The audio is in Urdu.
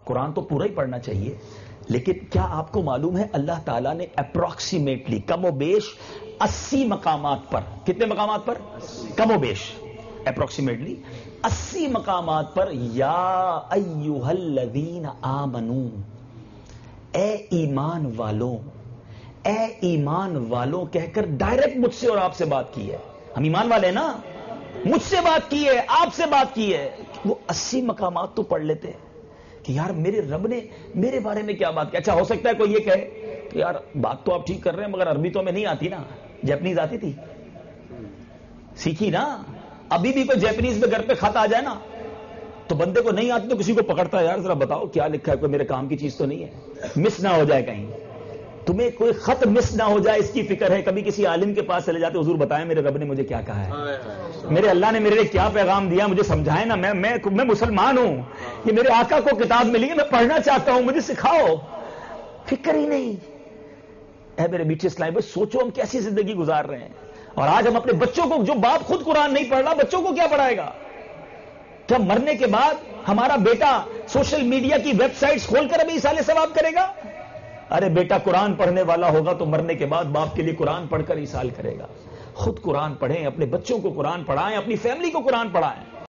قرآن تو پورا ہی پڑھنا چاہیے، لیکن کیا آپ کو معلوم ہے اللہ تعالیٰ نے اپروکسیمیٹلی کم و بیش 80 مقامات پر، کتنے مقامات پر؟ کم و بیش اپروکسیمیٹلی 80 مقامات پر یا ایھا الذین آمنو، اے ایمان والوں، اے ایمان والوں کہہ کر ڈائریکٹ مجھ سے اور آپ سے بات کی ہے. ہم ایمان والے ہیں نا، مجھ سے بات کی ہے، آپ سے بات کی ہے. وہ 80 مقامات تو پڑھ لیتے ہیں کہ یار میرے رب نے میرے بارے میں کیا بات کی. اچھا ہو سکتا ہے کوئی یہ کہے کہ یار بات تو آپ ٹھیک کر رہے ہیں مگر عربی تو ہمیں نہیں آتی نا. جیپنیز آتی تھی، سیکھی نا. ابھی بھی کوئی جیپنیز میں گھر پہ خط آ جائے نا تو بندے کو نہیں آتی تو کسی کو پکڑتا ہے، یار ذرا بتاؤ کیا لکھا ہے، کوئی میرے کام کی چیز تو نہیں ہے، مس نہ ہو جائے کہیں. تمہیں کوئی خط مس نہ ہو جائے اس کی فکر ہے. کبھی کسی عالم کے پاس چلے جاتے، حضور بتائیں میرے رب نے مجھے کیا کہا ہے، میرے اللہ نے میرے لیے کیا پیغام دیا، مجھے سمجھائیں نا. میں مسلمان ہوں، یہ میرے آقا کو کتاب ملی ہے، میں پڑھنا چاہتا ہوں، مجھے سکھاؤ. فکر ہی نہیں. اے میرے میٹھے اسلام بھائی، سوچو ہم کیسی زندگی گزار رہے ہیں. اور آج ہم اپنے بچوں کو، جو باپ خود قرآن نہیں پڑھ رہا، بچوں کو کیا پڑھائے گا؟ کیا مرنے کے بعد ہمارا بیٹا سوشل میڈیا کی ویب سائٹس کھول کر ابھی ایصال ثواب کرے گا؟ ارے بیٹا قرآن پڑھنے والا ہوگا تو مرنے کے بعد باپ کے لیے قرآن پڑھ کر ایصال کرے گا. خود قرآن پڑھیں، اپنے بچوں کو قرآن پڑھائیں، اپنی فیملی کو قرآن پڑھائیں.